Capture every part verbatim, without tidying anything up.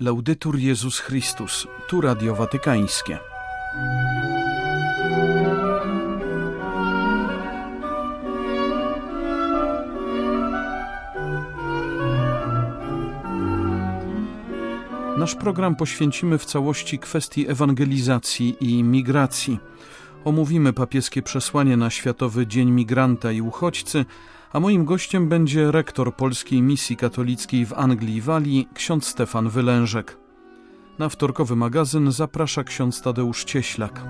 Laudetur Jezus Chrystus, tu Radio Watykańskie. Nasz program poświęcimy w całości kwestii ewangelizacji i migracji. Omówimy papieskie przesłanie na Światowy Dzień Migranta i Uchodźcy, a moim gościem będzie rektor Polskiej Misji Katolickiej w Anglii i Walii, ksiądz Stefan Wylężek. Na wtorkowy magazyn zaprasza ksiądz Tadeusz Cieślak.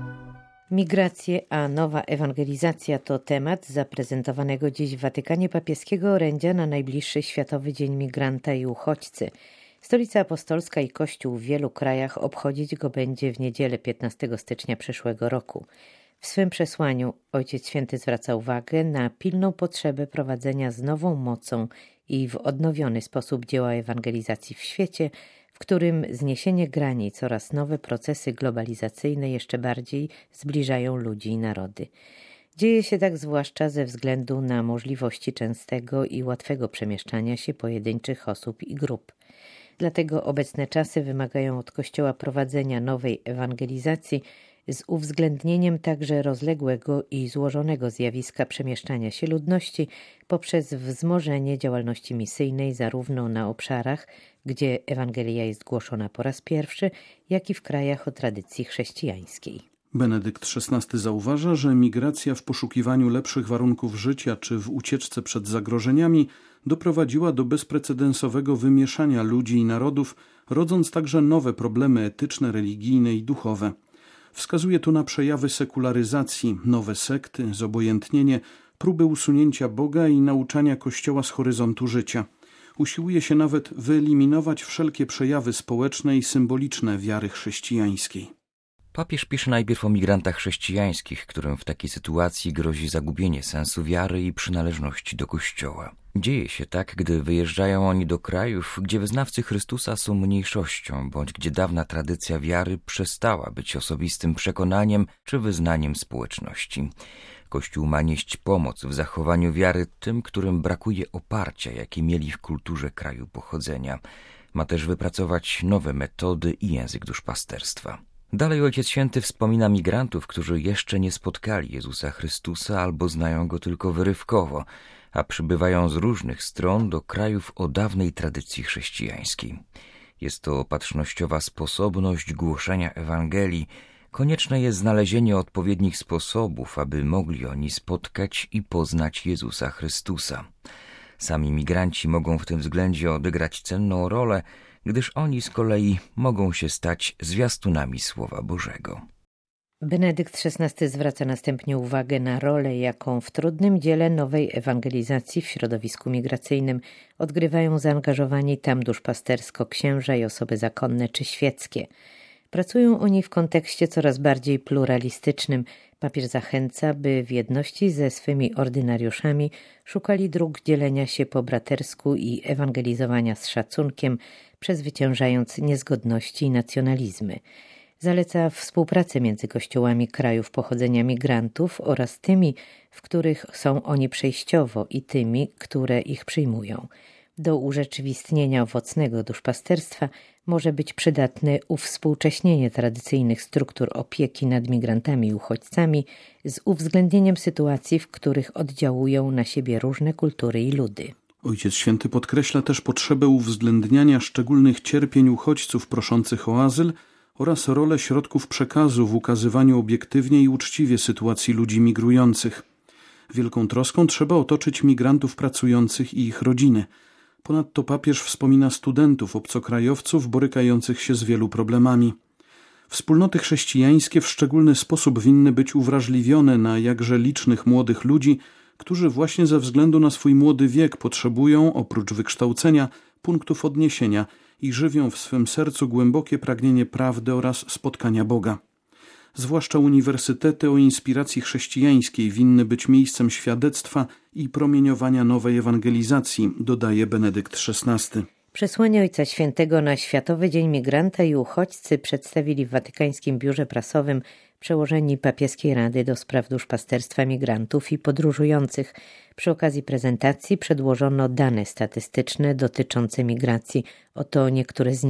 Migracje a nowa ewangelizacja to temat zaprezentowanego dziś w Watykanie papieskiego orędzia na najbliższy Światowy Dzień Migranta i Uchodźcy. Stolica Apostolska i Kościół w wielu krajach obchodzić go będzie w niedzielę piętnastego stycznia przyszłego roku. W swym przesłaniu Ojciec Święty zwraca uwagę na pilną potrzebę prowadzenia z nową mocą i w odnowiony sposób dzieła ewangelizacji w świecie, w którym zniesienie granic oraz nowe procesy globalizacyjne jeszcze bardziej zbliżają ludzi i narody. Dzieje się tak zwłaszcza ze względu na możliwości częstego i łatwego przemieszczania się pojedynczych osób i grup. Dlatego obecne czasy wymagają od Kościoła prowadzenia nowej ewangelizacji z uwzględnieniem także rozległego i złożonego zjawiska przemieszczania się ludności poprzez wzmożenie działalności misyjnej zarówno na obszarach, gdzie Ewangelia jest głoszona po raz pierwszy, jak i w krajach o tradycji chrześcijańskiej. Benedykt szesnasty zauważa, że migracja w poszukiwaniu lepszych warunków życia czy w ucieczce przed zagrożeniami doprowadziła do bezprecedensowego wymieszania ludzi i narodów, rodząc także nowe problemy etyczne, religijne i duchowe. Wskazuje tu na przejawy sekularyzacji, nowe sekty, zobojętnienie, próby usunięcia Boga i nauczania Kościoła z horyzontu życia. Usiłuje się nawet wyeliminować wszelkie przejawy społeczne i symboliczne wiary chrześcijańskiej. Papież pisze najpierw o migrantach chrześcijańskich, którym w takiej sytuacji grozi zagubienie sensu wiary i przynależności do Kościoła. Dzieje się tak, gdy wyjeżdżają oni do krajów, gdzie wyznawcy Chrystusa są mniejszością, bądź gdzie dawna tradycja wiary przestała być osobistym przekonaniem czy wyznaniem społeczności. Kościół ma nieść pomoc w zachowaniu wiary tym, którym brakuje oparcia, jakie mieli w kulturze kraju pochodzenia. Ma też wypracować nowe metody i język duszpasterstwa. Dalej Ojciec Święty wspomina migrantów, którzy jeszcze nie spotkali Jezusa Chrystusa albo znają Go tylko wyrywkowo, a przybywają z różnych stron do krajów o dawnej tradycji chrześcijańskiej. Jest to opatrznościowa sposobność głoszenia Ewangelii. Konieczne jest znalezienie odpowiednich sposobów, aby mogli oni spotkać i poznać Jezusa Chrystusa. Sami migranci mogą w tym względzie odegrać cenną rolę, gdyż oni z kolei mogą się stać zwiastunami Słowa Bożego. Benedykt szesnasty zwraca następnie uwagę na rolę, jaką w trudnym dziele nowej ewangelizacji w środowisku migracyjnym odgrywają zaangażowani tam duszpastersko księża i osoby zakonne czy świeckie. Pracują oni w kontekście coraz bardziej pluralistycznym. Papież zachęca, by w jedności ze swymi ordynariuszami szukali dróg dzielenia się po bratersku i ewangelizowania z szacunkiem, przezwyciężając niezgodności i nacjonalizmy. Zaleca współpracę między kościołami krajów pochodzenia migrantów oraz tymi, w których są oni przejściowo i tymi, które ich przyjmują. Do urzeczywistnienia owocnego duszpasterstwa może być przydatne uwspółcześnienie tradycyjnych struktur opieki nad migrantami i uchodźcami z uwzględnieniem sytuacji, w których oddziałują na siebie różne kultury i ludy. Ojciec Święty podkreśla też potrzebę uwzględniania szczególnych cierpień uchodźców proszących o azyl oraz rolę środków przekazu w ukazywaniu obiektywnie i uczciwie sytuacji ludzi migrujących. Wielką troską trzeba otoczyć migrantów pracujących i ich rodziny. Ponadto papież wspomina studentów, obcokrajowców borykających się z wielu problemami. Wspólnoty chrześcijańskie w szczególny sposób winny być uwrażliwione na jakże licznych młodych ludzi, którzy właśnie ze względu na swój młody wiek potrzebują, oprócz wykształcenia, punktów odniesienia i żywią w swym sercu głębokie pragnienie prawdy oraz spotkania Boga. Zwłaszcza uniwersytety o inspiracji chrześcijańskiej winny być miejscem świadectwa i promieniowania nowej ewangelizacji, dodaje Benedykt szesnasty. Przesłanie Ojca Świętego na Światowy Dzień Migranta i Uchodźcy przedstawili w Watykańskim Biurze Prasowym przełożeni Papieskiej Rady do Spraw Duszpasterstwa Migrantów i Podróżujących. Przy okazji prezentacji przedłożono dane statystyczne dotyczące migracji. Oto niektóre z nich.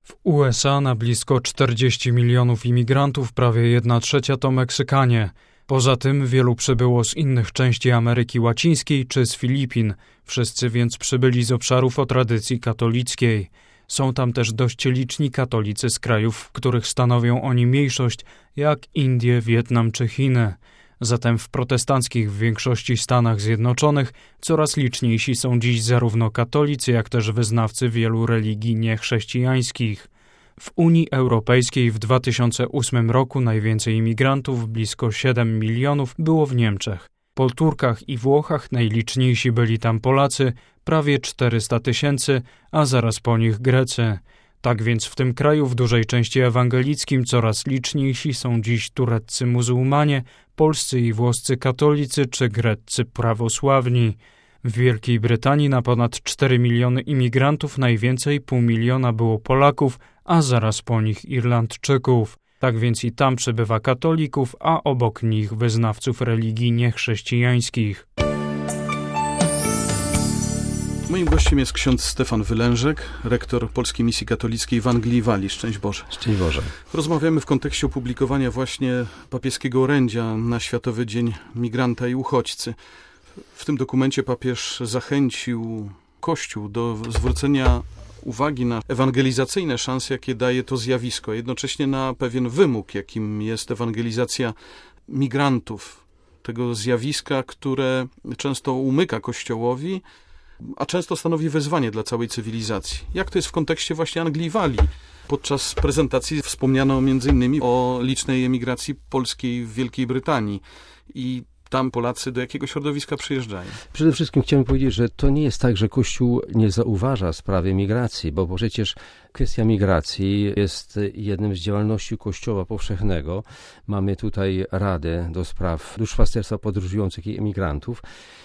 W U S A na blisko czterdzieści milionów imigrantów prawie jedna trzecia to Meksykanie. Poza tym wielu przybyło z innych części Ameryki Łacińskiej czy z Filipin. Wszyscy więc przybyli z obszarów o tradycji katolickiej. Są tam też dość liczni katolicy z krajów, w których stanowią oni mniejszość, jak Indie, Wietnam czy Chiny. Zatem w protestanckich w większości Stanach Zjednoczonych coraz liczniejsi są dziś zarówno katolicy, jak też wyznawcy wielu religii niechrześcijańskich. W Unii Europejskiej w dwa tysiące ósmym roku najwięcej imigrantów, blisko siedem milionów, było w Niemczech. Po Turkach i Włochach najliczniejsi byli tam Polacy, prawie czterysta tysięcy, a zaraz po nich Grecy. Tak więc w tym kraju w dużej części ewangelickim coraz liczniejsi są dziś tureccy muzułmanie, polscy i włoscy katolicy czy greccy prawosławni. W Wielkiej Brytanii na ponad cztery miliony imigrantów najwięcej pół miliona było Polaków, a zaraz po nich Irlandczyków. Tak więc i tam przybywa katolików, a obok nich wyznawców religii niechrześcijańskich. Moim gościem jest ksiądz Stefan Wylężek, rektor Polskiej Misji Katolickiej w Anglii i Walii. Szczęść Boże. Szczęść Boże. Rozmawiamy w kontekście opublikowania właśnie papieskiego orędzia na Światowy Dzień Migranta i Uchodźcy. W tym dokumencie papież zachęcił Kościół do zwrócenia uwagi na ewangelizacyjne szanse, jakie daje to zjawisko, jednocześnie na pewien wymóg, jakim jest ewangelizacja migrantów, tego zjawiska, które często umyka Kościołowi, a często stanowi wyzwanie dla całej cywilizacji. Jak to jest w kontekście właśnie Anglii i Walii? Podczas prezentacji wspomniano między innymi o licznej emigracji polskiej w Wielkiej Brytanii i tam Polacy do jakiego środowiska przyjeżdżają? Przede wszystkim chciałem powiedzieć, że to nie jest tak, że Kościół nie zauważa sprawy migracji, bo przecież kwestia migracji jest jednym z działalności Kościoła powszechnego. Mamy tutaj Radę do spraw duszpasterstwa podróżujących i emigrantów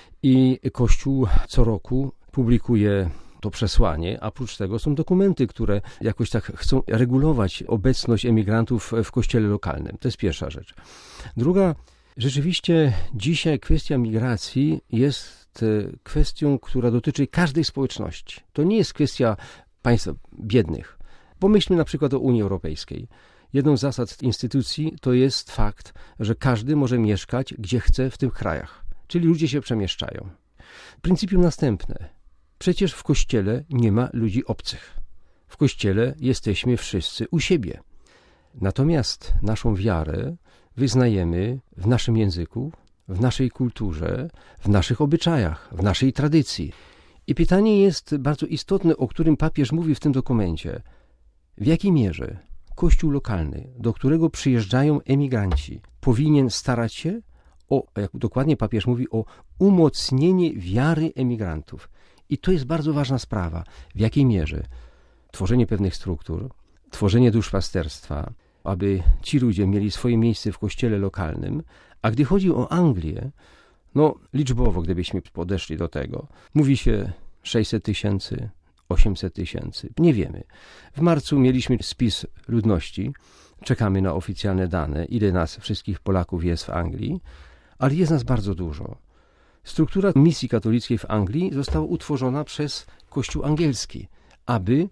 i Kościół co roku publikuje to przesłanie, a oprócz tego są dokumenty, które jakoś tak chcą regulować obecność emigrantów w kościele lokalnym. To jest pierwsza rzecz. Druga, rzeczywiście dzisiaj kwestia migracji jest kwestią, która dotyczy każdej społeczności. To nie jest kwestia państw biednych. Pomyślmy na przykład o Unii Europejskiej. Jedną z zasad instytucji to jest fakt, że każdy może mieszkać gdzie chce w tych krajach. Czyli ludzie się przemieszczają. Pryncypium następne. Przecież w Kościele nie ma ludzi obcych. W Kościele jesteśmy wszyscy u siebie. Natomiast naszą wiarę wyznajemy w naszym języku, w naszej kulturze, w naszych obyczajach, w naszej tradycji. I pytanie jest bardzo istotne, o którym papież mówi w tym dokumencie. W jakiej mierze Kościół lokalny, do którego przyjeżdżają emigranci, powinien starać się o, jak dokładnie papież mówi, o umocnienie wiary emigrantów. I to jest bardzo ważna sprawa. W jakiej mierze tworzenie pewnych struktur, tworzenie duszpasterstwa, aby ci ludzie mieli swoje miejsce w kościele lokalnym, a gdy chodzi o Anglię, no liczbowo, gdybyśmy podeszli do tego, mówi się sześćset tysięcy, osiemset tysięcy, nie wiemy. W marcu mieliśmy spis ludności, czekamy na oficjalne dane, ile nas wszystkich Polaków jest w Anglii, ale jest nas bardzo dużo. Struktura misji katolickiej w Anglii została utworzona przez Kościół angielski, aby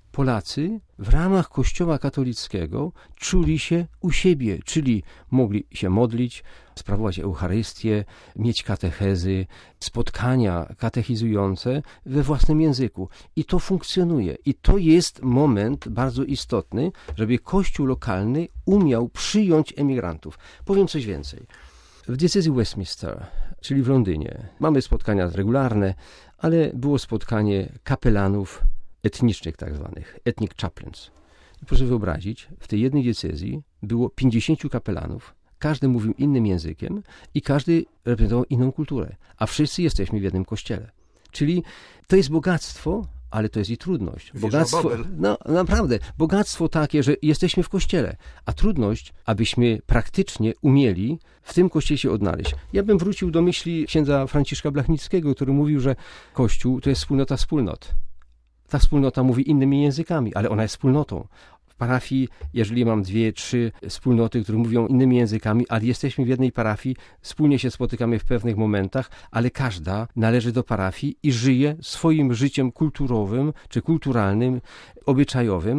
Polacy w ramach Kościoła katolickiego czuli się u siebie, czyli mogli się modlić, sprawować Eucharystię, mieć katechezy, spotkania katechizujące we własnym języku. I to funkcjonuje. I to jest moment bardzo istotny, żeby Kościół lokalny umiał przyjąć emigrantów. Powiem coś więcej. W diecezji Westminster, czyli w Londynie, mamy spotkania regularne, ale było spotkanie kapelanów etnicznych tak zwanych, ethnic chaplains. I proszę wyobrazić, w tej jednej diecezji było pięćdziesięciu kapelanów, każdy mówił innym językiem i każdy reprezentował inną kulturę, a wszyscy jesteśmy w jednym kościele. Czyli to jest bogactwo, ale to jest i trudność. Bogactwo, no naprawdę, bogactwo takie, że jesteśmy w kościele, a trudność, abyśmy praktycznie umieli w tym kościele się odnaleźć. Ja bym wrócił do myśli księdza Franciszka Blachnickiego, który mówił, że Kościół to jest wspólnota wspólnot. Ta wspólnota mówi innymi językami, ale ona jest wspólnotą. W parafii, jeżeli mam dwie, trzy wspólnoty, które mówią innymi językami, ale jesteśmy w jednej parafii, wspólnie się spotykamy w pewnych momentach, ale każda należy do parafii i żyje swoim życiem kulturowym, czy kulturalnym, obyczajowym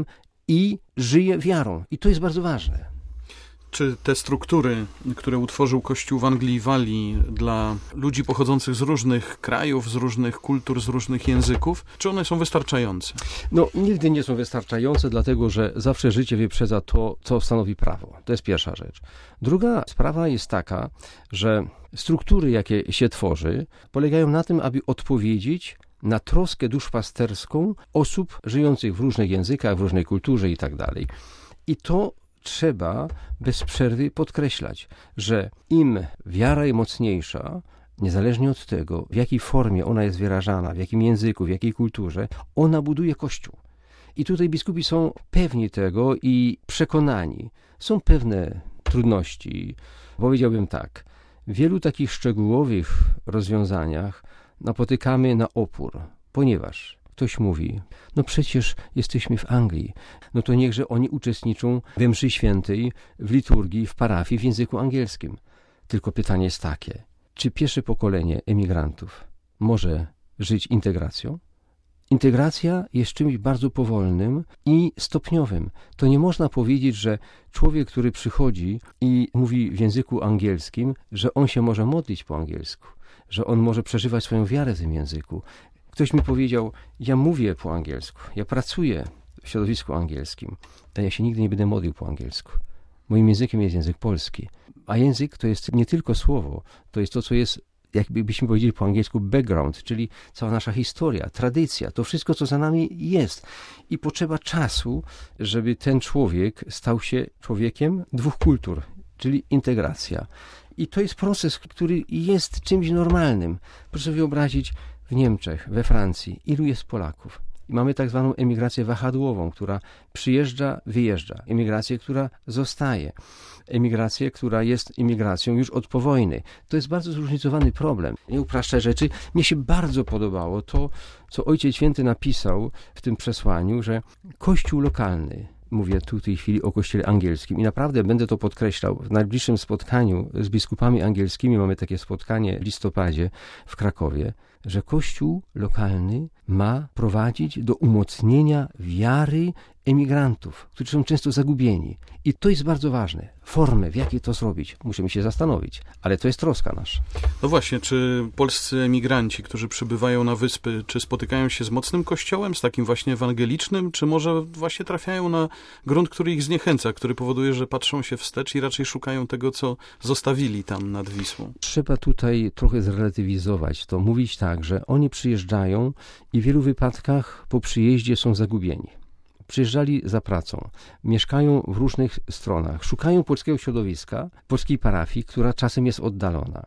i żyje wiarą. I to jest bardzo ważne. Czy te struktury, które utworzył Kościół w Anglii i Walii dla ludzi pochodzących z różnych krajów, z różnych kultur, z różnych języków, czy one są wystarczające? No, nigdy nie są wystarczające, dlatego że zawsze życie wyprzedza to, co stanowi prawo. To jest pierwsza rzecz. Druga sprawa jest taka, że struktury, jakie się tworzy, polegają na tym, aby odpowiedzieć na troskę duszpasterską osób żyjących w różnych językach, w różnej kulturze i tak dalej. I to trzeba bez przerwy podkreślać, że im wiara jest mocniejsza, niezależnie od tego, w jakiej formie ona jest wyrażana, w jakim języku, w jakiej kulturze, ona buduje Kościół. I tutaj biskupi są pewni tego i przekonani. Są pewne trudności. Powiedziałbym tak, w wielu takich szczegółowych rozwiązaniach napotykamy na opór, ponieważ ktoś mówi, no przecież jesteśmy w Anglii, no to niechże oni uczestniczą we mszy świętej, w liturgii, w parafii w języku angielskim. Tylko pytanie jest takie, czy pierwsze pokolenie emigrantów może żyć integracją? Integracja jest czymś bardzo powolnym i stopniowym. To nie można powiedzieć, że człowiek, który przychodzi i mówi w języku angielskim, że on się może modlić po angielsku, że on może przeżywać swoją wiarę w tym języku. Ktoś mi powiedział, ja mówię po angielsku, ja pracuję w środowisku angielskim, ale ja się nigdy nie będę modlił po angielsku. Moim językiem jest język polski. A język to jest nie tylko słowo, to jest to, co jest, jakbyśmy powiedzieli po angielsku, background, czyli cała nasza historia, tradycja, to wszystko, co za nami jest. I potrzeba czasu, żeby ten człowiek stał się człowiekiem dwóch kultur, czyli integracja. I to jest proces, który jest czymś normalnym. Proszę wyobrazić, w Niemczech, we Francji, ilu jest Polaków? I mamy tak zwaną emigrację wahadłową, która przyjeżdża, wyjeżdża. Emigrację, która zostaje. Emigrację, która jest emigracją już od po wojny. To jest bardzo zróżnicowany problem. Nie upraszczę rzeczy. Mnie się bardzo podobało to, co Ojciec Święty napisał w tym przesłaniu, że Kościół lokalny, mówię tu w tej chwili o Kościele angielskim i naprawdę będę to podkreślał. W najbliższym spotkaniu z biskupami angielskimi, mamy takie spotkanie w listopadzie w Krakowie, że Kościół lokalny ma prowadzić do umocnienia wiary emigrantów, którzy są często zagubieni. I to jest bardzo ważne. Formy, w jakiej to zrobić, musimy się zastanowić, ale to jest troska nasza. No właśnie, czy polscy emigranci, którzy przybywają na wyspy, czy spotykają się z mocnym kościołem, z takim właśnie ewangelicznym, czy może właśnie trafiają na grunt, który ich zniechęca, który powoduje, że patrzą się wstecz i raczej szukają tego, co zostawili tam nad Wisłą? Trzeba tutaj trochę zrelatywizować to, mówić tak, że oni przyjeżdżają i w wielu wypadkach po przyjeździe są zagubieni. Przyjeżdżali za pracą, mieszkają w różnych stronach, szukają polskiego środowiska, polskiej parafii, która czasem jest oddalona.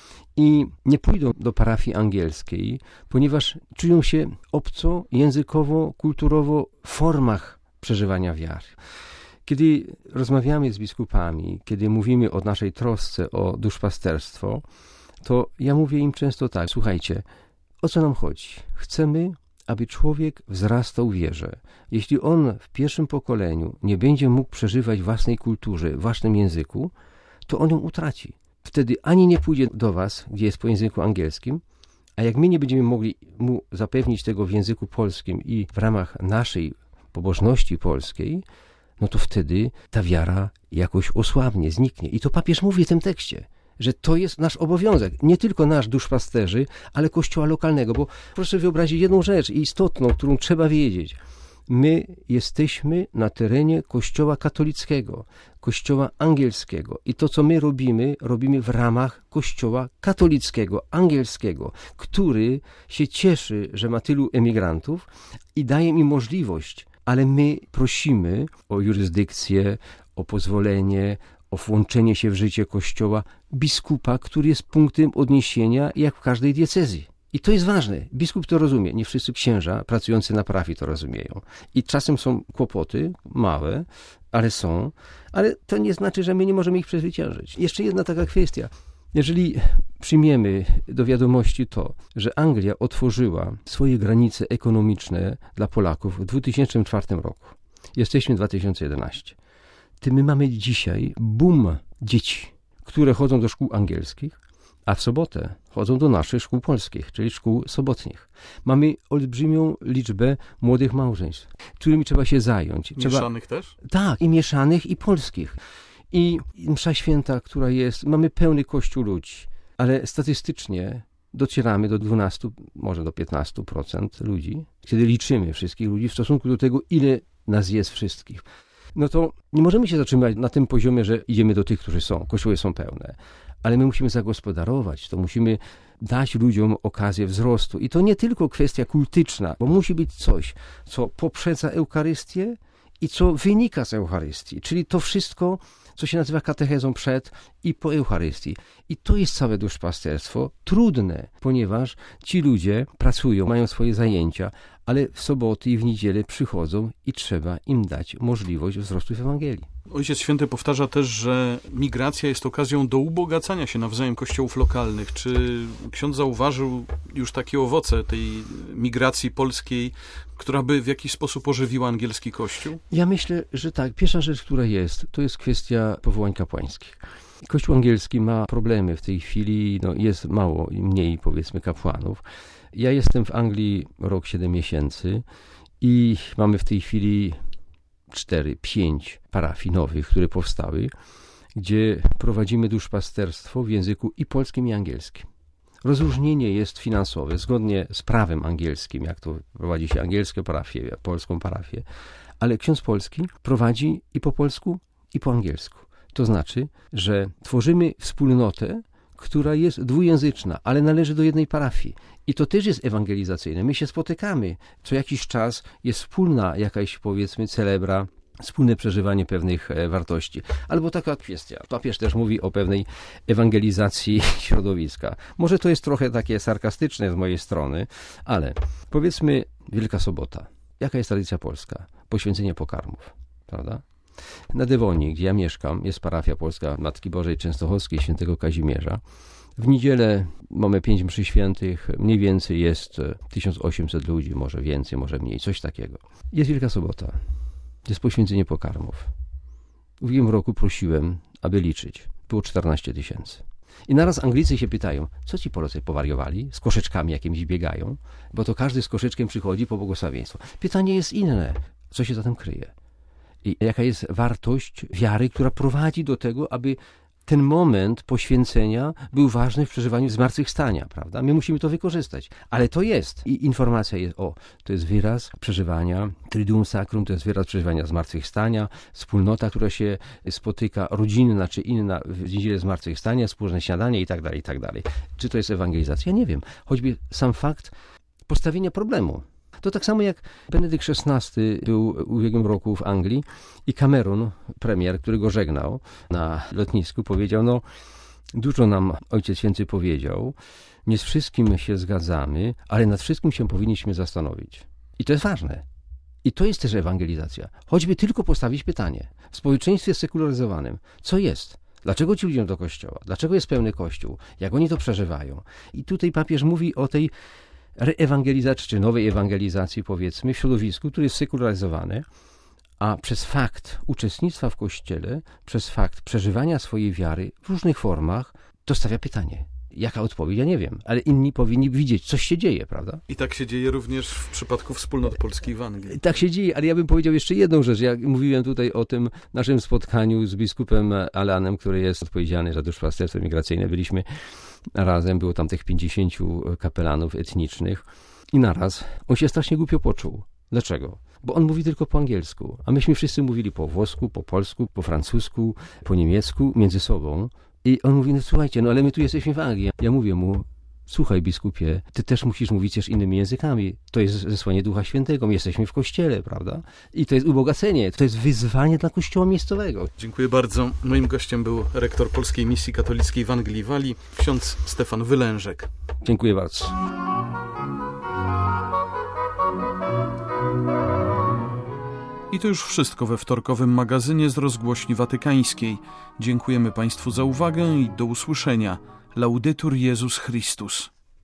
I nie pójdą do parafii angielskiej, ponieważ czują się obco, językowo, kulturowo w formach przeżywania wiary. Kiedy rozmawiamy z biskupami, kiedy mówimy o naszej trosce o duszpasterstwo, to ja mówię im często tak, słuchajcie, o co nam chodzi? Chcemy, aby człowiek wzrastał w wierze. Jeśli on w pierwszym pokoleniu nie będzie mógł przeżywać własnej kulturze, własnym języku, to on ją utraci. Wtedy ani nie pójdzie do was, gdzie jest po języku angielskim, a jak my nie będziemy mogli mu zapewnić tego w języku polskim i w ramach naszej pobożności polskiej, no to wtedy ta wiara jakoś osłabnie, zniknie. I to papież mówi w tym tekście, że to jest nasz obowiązek, nie tylko nasz duszpasterzy, ale Kościoła lokalnego, bo proszę wyobrazić jedną rzecz istotną, którą trzeba wiedzieć. My jesteśmy na terenie Kościoła katolickiego, Kościoła angielskiego i to, co my robimy, robimy w ramach Kościoła katolickiego, angielskiego, który się cieszy, że ma tylu emigrantów i daje im możliwość, ale my prosimy o jurysdykcję, o pozwolenie, o włączenie się w życie Kościoła biskupa, który jest punktem odniesienia jak w każdej diecezji. I to jest ważne. Biskup to rozumie. Nie wszyscy księża pracujący na parafii to rozumieją. I czasem są kłopoty, małe, ale są. Ale to nie znaczy, że my nie możemy ich przezwyciężyć. Jeszcze jedna taka kwestia. Jeżeli przyjmiemy do wiadomości to, że Anglia otworzyła swoje granice ekonomiczne dla Polaków w dwa tysiące czwartym roku. Jesteśmy w dwa tysiące jedenastym. To my mamy dzisiaj boom dzieci, które chodzą do szkół angielskich, a w sobotę chodzą do naszych szkół polskich, czyli szkół sobotnich. Mamy olbrzymią liczbę młodych małżeństw, którymi trzeba się zająć. Trzeba... Mieszanych też? Tak, i mieszanych, i polskich. I msza święta, która jest, mamy pełny kościół ludzi, ale statystycznie docieramy do dwunastu, może do piętnastu procent ludzi, kiedy liczymy wszystkich ludzi w stosunku do tego, ile nas jest wszystkich. No to nie możemy się zatrzymać na tym poziomie, że idziemy do tych, którzy są, kościoły są pełne, ale my musimy zagospodarować to, musimy dać ludziom okazję wzrostu. I to nie tylko kwestia kultyczna, bo musi być coś, co poprzedza Eucharystię i co wynika z Eucharystii, czyli to wszystko, co się nazywa katechezą przed i po Eucharystii. I to jest całe duszpasterstwo, trudne, ponieważ ci ludzie pracują, mają swoje zajęcia, ale w soboty i w niedzielę przychodzą i trzeba im dać możliwość wzrostu w Ewangelii. Ojciec Święty powtarza też, że migracja jest okazją do ubogacania się nawzajem kościołów lokalnych. Czy ksiądz zauważył już takie owoce tej migracji polskiej, która by w jakiś sposób ożywiła angielski kościół? Ja myślę, że tak. Pierwsza rzecz, która jest, to jest kwestia powołań kapłańskich. Kościół angielski ma problemy w tej chwili, no jest mało, mniej powiedzmy kapłanów. Ja jestem w Anglii rok, siedem miesięcy i mamy w tej chwili cztery, pięć parafii nowych, które powstały, gdzie prowadzimy duszpasterstwo w języku i polskim, i angielskim. Rozróżnienie jest finansowe, zgodnie z prawem angielskim, jak to prowadzi się angielską parafię, polską parafię, ale ksiądz polski prowadzi i po polsku, i po angielsku. To znaczy, że tworzymy wspólnotę, która jest dwujęzyczna, ale należy do jednej parafii. I to też jest ewangelizacyjne. My się spotykamy. Co jakiś czas jest wspólna jakaś, powiedzmy, celebra, wspólne przeżywanie pewnych wartości. Albo taka kwestia. Papież też mówi o pewnej ewangelizacji środowiska. Może to jest trochę takie sarkastyczne z mojej strony, ale powiedzmy Wielka Sobota. Jaka jest tradycja polska? Poświęcenie pokarmów, prawda? Na Devonii, gdzie ja mieszkam, jest parafia polska Matki Bożej Częstochowskiej świętego Kazimierza. W niedzielę mamy pięć mszy świętych, mniej więcej jest tysiąc osiemset ludzi, może więcej, może mniej, coś takiego. Jest Wielka Sobota, jest poświęcenie pokarmów. W ubiegłym roku prosiłem, aby liczyć. Było czternaście tysięcy. I naraz Anglicy się pytają, co ci Polacy powariowali? Z koszyczkami jakimiś biegają? Bo to każdy z koszyczkiem przychodzi po błogosławieństwo. Pytanie jest inne. Co się za tym kryje? I jaka jest wartość wiary, która prowadzi do tego, aby ten moment poświęcenia był ważny w przeżywaniu zmartwychwstania, prawda? My musimy to wykorzystać, ale to jest. I informacja jest, o, to jest wyraz przeżywania Triduum Sacrum, to jest wyraz przeżywania zmartwychwstania, wspólnota, która się spotyka, rodzinna czy inna w niedzielę zmartwychwstania, wspólne śniadanie i tak dalej, i tak dalej. Czy to jest ewangelizacja? Nie wiem. Choćby sam fakt postawienia problemu. To tak samo jak Benedykt szesnasty był w ubiegłym roku w Anglii i Cameron, premier, który go żegnał na lotnisku, powiedział, no dużo nam Ojciec Święty powiedział, nie z wszystkim się zgadzamy, ale nad wszystkim się powinniśmy zastanowić. I to jest ważne. I to jest też ewangelizacja. Choćby tylko postawić pytanie. W społeczeństwie sekularyzowanym, co jest? Dlaczego ci ludzie do kościoła? Dlaczego jest pełny kościół? Jak oni to przeżywają? I tutaj papież mówi o tej reewangelizacji, czy nowej ewangelizacji, powiedzmy, w środowisku, które jest sekularyzowane, a przez fakt uczestnictwa w Kościele, przez fakt przeżywania swojej wiary w różnych formach, to stawia pytanie. Jaka odpowiedź? Ja nie wiem, ale inni powinni widzieć, coś się dzieje, prawda? I tak się dzieje również w przypadku wspólnot polskich w Anglii. Tak się dzieje, ale ja bym powiedział jeszcze jedną rzecz. Ja mówiłem tutaj o tym naszym spotkaniu z biskupem Alanem, który jest odpowiedzialny za duszpasterstwo migracyjne. Byliśmy razem, było tam tych pięćdziesięciu kapelanów etnicznych i naraz on się strasznie głupio poczuł. Dlaczego? Bo on mówi tylko po angielsku, a myśmy wszyscy mówili po włosku, po polsku, po francusku, po niemiecku, między sobą. I on mówi, no słuchajcie, no ale my tu jesteśmy w Anglii. Ja mówię mu, słuchaj biskupie, ty też musisz mówić też innymi językami. To jest zesłanie Ducha Świętego, my jesteśmy w Kościele, prawda? I to jest ubogacenie, to jest wyzwanie dla Kościoła miejscowego. Dziękuję bardzo. Moim gościem był rektor Polskiej Misji Katolickiej w Anglii i Walii, ksiądz Stefan Wylężek. Dziękuję bardzo. I to już wszystko we wtorkowym magazynie z Rozgłośni Watykańskiej. Dziękujemy Państwu za uwagę i do usłyszenia. Laudetur Jezus Chrystus.